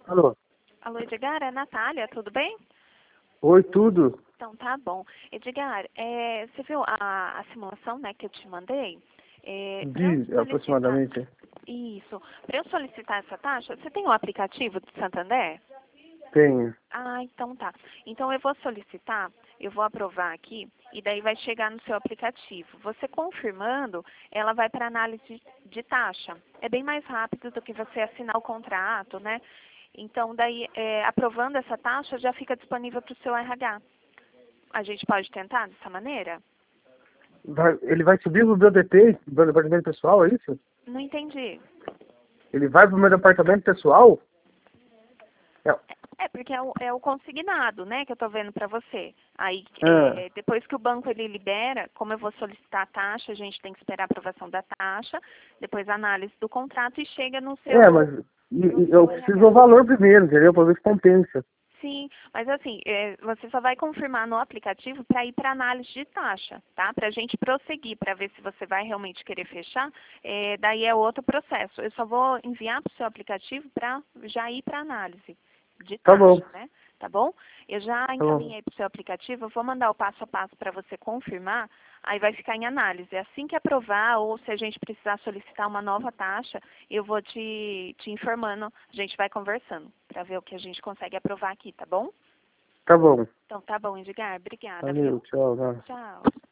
Alô? Alô, Edgar, é a Natália, tudo bem? Oi, tudo? Então tá bom. Edgar, você viu a simulação, né, que eu te mandei? Para eu Vi, solicitar aproximadamente. isso, para eu solicitar essa taxa, você tem o aplicativo do Santander? Tenho. Ah, então tá. Então eu vou solicitar, eu vou aprovar aqui e daí vai chegar no seu aplicativo. Você confirmando, ela vai para análise de taxa. É bem mais rápido do que você assinar o contrato, né? Então daí, aprovando essa taxa, já fica disponível para o seu RH. A gente pode tentar dessa maneira? Ele vai subir pro meu DP, meu departamento pessoal, é isso? Não entendi. Ele vai pro meu departamento pessoal? É. Porque é o consignado, né, que eu estou vendo para você. Aí, Ah, depois que o banco ele libera, como eu vou solicitar a taxa, a gente tem que esperar a aprovação da taxa, depois a análise do contrato e chega no mas no eu seu preciso do RH. valor primeiro, entendeu? Pra ver se compensa. Sim, mas assim, você só vai confirmar no aplicativo para ir para análise de taxa, tá? Para a gente prosseguir, para ver se você vai realmente querer fechar, daí é outro processo. Eu só vou enviar para o seu aplicativo para já ir para análise de Tá bom, taxa, né? Tá bom? Eu já tá bom. encaminhei para o seu aplicativo, eu vou mandar o passo a passo para você confirmar, aí vai ficar em análise. Assim que aprovar, ou se a gente precisar solicitar uma nova taxa, eu vou te informando, a gente vai conversando para ver o que a gente consegue aprovar aqui, tá bom? Tá bom. Então tá bom, Edgar. Obrigada, Valeu, viu? tchau. Tá. Tchau.